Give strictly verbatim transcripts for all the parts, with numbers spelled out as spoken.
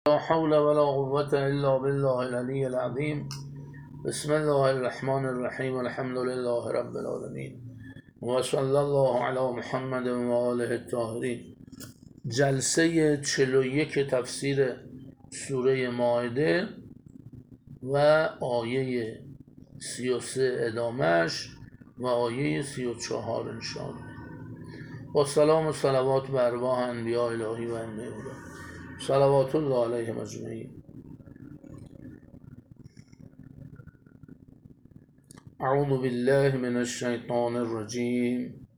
لا حول ولا قوة إلا بالله العلي العظيم. بسم الله الرحمن الرحیم. الحمد لله رب العالمین و صلی الله علی محمد و آله الطاهرین. جلسه چهل و یک تفسیر سوره مائده و آیه سی و سه ادامش و آیه سی و چهار انشاءالله. با سلام و صلوات بر ارواح انبیاء الهی و ائمه هدی صلوات الله علیهم اجمعین. اعوذ بالله من الشیطان الرجیم.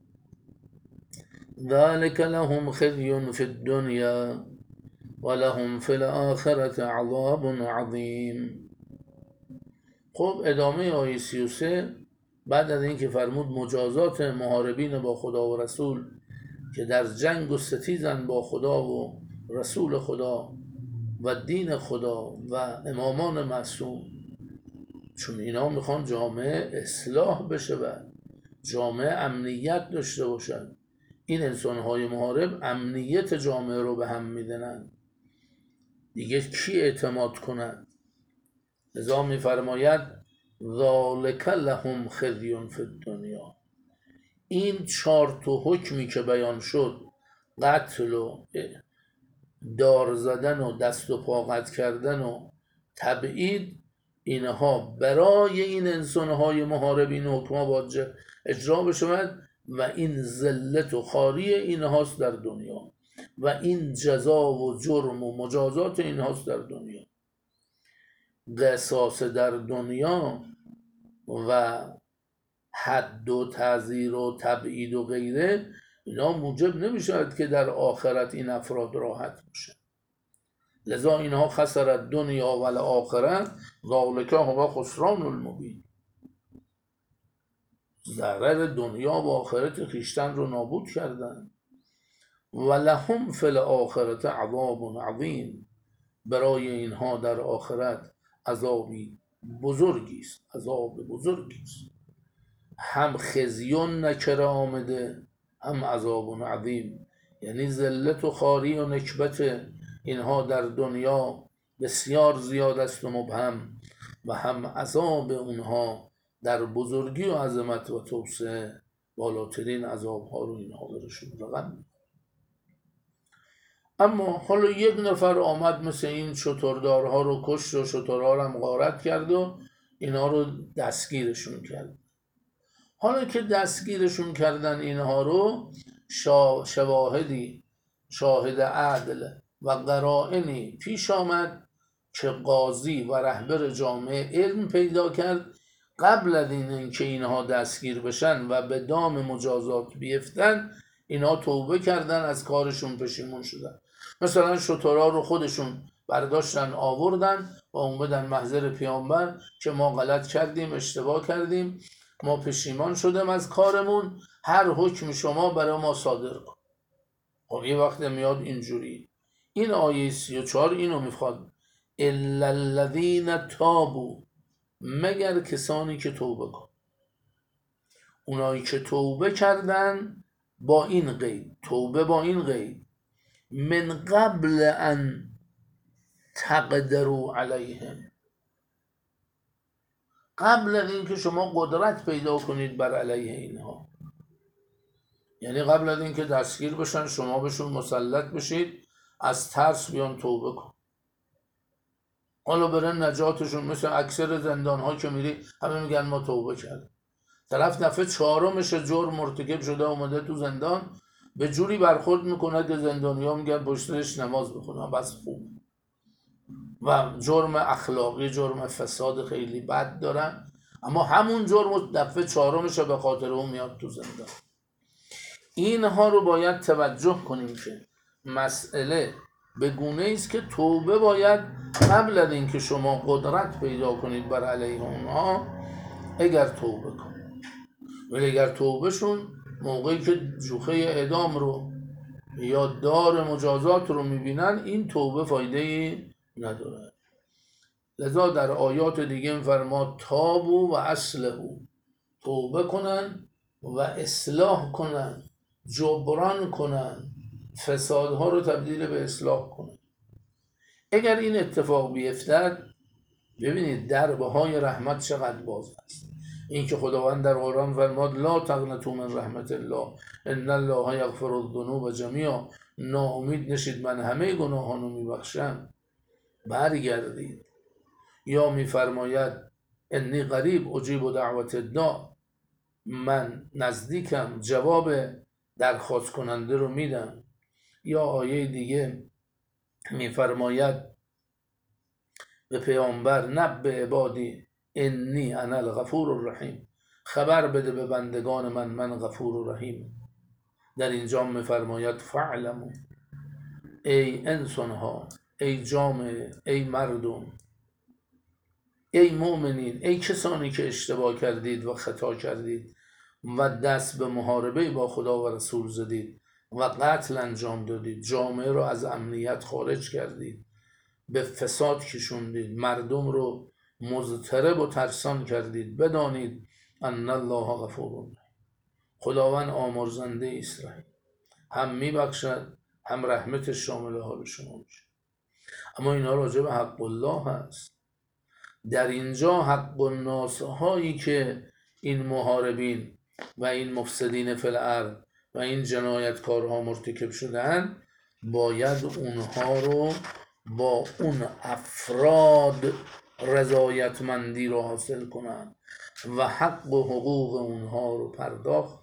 ذلك لهم خزي في الدنيا ولهم في الآخرة عذاب عظیم. خب ادامه آیه سی و سه بعد از اینکه فرمود مجازات محاربین با خدا و رسول که در جنگ و ستیزن با خدا و رسول خدا و دین خدا و امامان معصوم، چون اینا میخوان جامعه اصلاح بشه و جامعه امنیت داشته باشد. این انسانهای محارب امنیت جامعه رو به هم میدنن، دیگه کی اعتماد کنند؟ لذا میفرماید ذالک لهم خزی فی الدنیا. این چهار تا حکمی که بیان شد، قتل و دار زدن و دست و پا قطع کردن و تبعید، اینها برای این انسانهای محارب این حکما باید اجرا بشود و این ذلت و خاری اینهاست در دنیا و این جزا و جرم و مجازات اینهاست در دنیا. قصاص در دنیا و حد و تعزیر و تبعید و غیره، اینا موجب نمیشود که در آخرت این افراد راحت باشن. لذا اینها خسرت دنیا و آخرت ذالک هو خسران المبین. ضرر دنیا و آخرت خیشتن رو نابود کردن. و لهم فی الآخرة عذاب عظیم. برای اینها در آخرت عذابی بزرگی است، عذاب بزرگی است. هم خزیون نکره آمده، هم عذاب عظیم، یعنی ذلت و خاری و نکبت اینها در دنیا بسیار زیاد است و مبهم، و هم عذاب اونها در بزرگی و عظمت و توسعه بالاترین عذاب ها رو اینها برشون رقم. اما حالا یک نفر آمد مثل این شتردارها رو کشت و شترها رو هم غارت کرد و اینها رو دستگیرشون کرد. حالا که دستگیرشون کردن اینها رو، شواهدی شاهد عدل و قرائنی پیش آمد که قاضی و رهبر جامعه علم پیدا کرد قبل از این که اینها دستگیر بشن و به دام مجازات بیفتن، اینها توبه کردن، از کارشون پشیمون شدن. مثلا شترها رو خودشون برداشتن آوردن و اومدن محضر پیامبر که ما غلط کردیم، اشتباه کردیم، ما پشیمان شدیم از کارمون، هر حکم شما برای ما صادر کن. خب یه وقت میاد اینجوری. این آیه سی و چهار اینو میخواد، الا الذین تابوا، مگر کسانی که توبه کن. اونایی که توبه کردن با این قید، توبه با این قید، من قبل ان تقدروا علیهم، قبل از اینکه شما قدرت پیدا کنید بر علیه اینها، یعنی قبل از اینکه دستگیر بشن شما بهشون مسلط بشید، از ترس بیان توبه کن. حالا برن نجاتشون. مثل اکثر زندان ها که میری همه میگن ما توبه کردیم. طرف دفعه چهارمش جرم مرتکب شده اومده تو زندان، به جوری برخورد میکنه که زندانی ها میگن پشتش نماز بخونن بس خوب، و جرم اخلاقی، جرم فساد خیلی بد دارن، اما همون جرم دفعه چهارمش به خاطر اون میاد تو زندان. اینها رو باید توجه کنیم که مسئله به گونه است که توبه باید قبل از اینکه شما قدرت پیدا کنید بر علیه اونها، اگر توبه کنید. ولی اگر توبهشون موقعی که جوخه اعدام رو یا دار مجازات رو میبینن، این توبه فایده‌ای نداره. لذا در آیات دیگه میفرما تابوا و اصلحوا، توبه کنن و اصلاح کنن، جبران کنن، فسادها رو تبدیل به اصلاح کنن. اگر این اتفاق بیفتد، ببینید دربه های رحمت چقدر باز است. این که خداوند در قرآن فرمود لا تقنطوا من رحمت الله ان الله یغفر الذنوب جمیعا، ناامید نشید من همه گناهان رو میبخشم، برگردید. یا میفرماید انی قریب اجیب دعوت الداع، من نزدیکم جواب درخواست کننده رو میدم. یا آیه دیگه میفرماید به پیامبر نبئ عبادی انی انا الغفور الرحیم، خبر بده به بندگان من من غفور و رحیم. در اینجا میفرماید فاعلموا، ای انسان ها، ای جامعه، ای مردم، ای مؤمنین، ای کسانی که اشتباه کردید و خطا کردید و دست به محاربه با خدا و رسول زدید و قتل انجام دادید، جامعه رو از امنیت خارج کردید، به فساد کشوندید، مردم رو مضطرب و ترسان کردید، بدانید ان الله غفور، خداوند آمرزنده است، هم میبخشد هم رحمت شامل حال شما میشه. اما اینا راجع به حق الله هست. در اینجا حق الناس هایی که این محاربین و این مفسدین فی الارض و این جنایتکارها مرتکب شدن، باید اونها رو با اون افراد رضایتمندی رو حاصل کنن و حق و حقوق اونها رو پرداخت.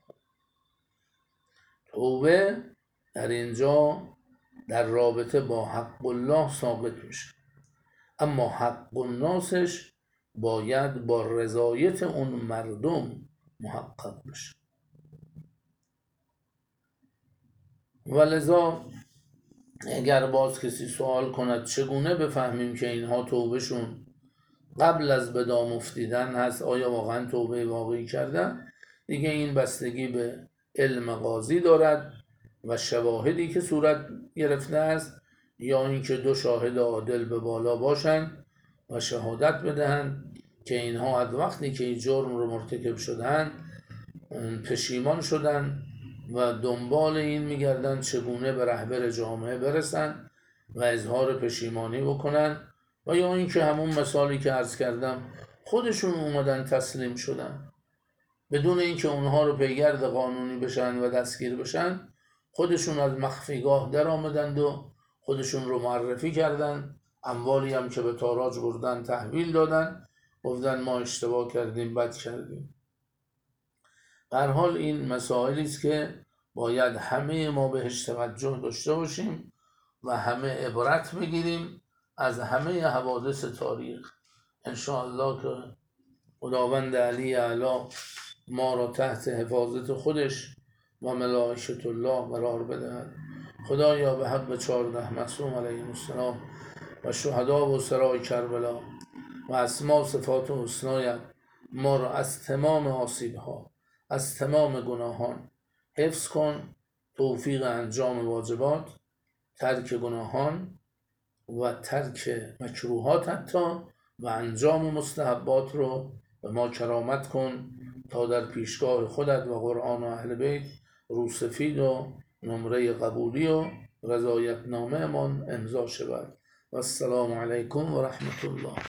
توبه در اینجا در رابطه با حق الله ساقط میشه، اما حق الناسش باید با رضایت اون مردم محقق بشه. ولذا اگر باز کسی سوال کند چگونه بفهمیم که اینها توبهشون قبل از به دام افتیدن هست، آیا واقعا توبه واقعی کردن، دیگه این بستگی به علم قاضی دارد و شواهدی که صورت گرفته است، یا اینکه دو شاهد عادل به بالا باشند و شهادت بدهند که اینها از وقتی که این جرم رو مرتکب شدن پشیمان شدن و دنبال این میگردن چگونه به رهبر جامعه برسن و اظهار پشیمانی بکنن، و یا اینکه همون مثالی که عرض کردم خودشون اومدن تسلیم شدن بدون اینکه اونها رو پیگرد قانونی بشن و دستگیر بشن، خودشون از مخفیگاه در آمدند و خودشون رو معرفی کردن، اموالی هم که به تاراج بردن تحویل دادن، گفتن ما اشتباه کردیم، بد کردیم. به هر حال این مسائلی است که باید همه ما بهش توجه داشته باشیم و همه عبرت بگیریم از همه حوادث تاریخ. انشاءالله که خداوند علی اعلی ما را تحت حفاظت خودش و ملائکت الله قرار بدهد. خدایا به حق چهارده معصوم علیهم السلام و شهدا و سرای کربلا و اسما صفات و حسنایت ما را از تمام آسیبها، از تمام گناهان حفظ کن، توفیق انجام واجبات، ترک گناهان و ترک مکروهات حتی و انجام مستحبات رو به ما کرامت کن تا در پیشگاه خودت و قرآن و اهل بیت روسفید و نمره قبولی و رضایت نامه من امضا شود. و السلام علیکم و رحمت الله.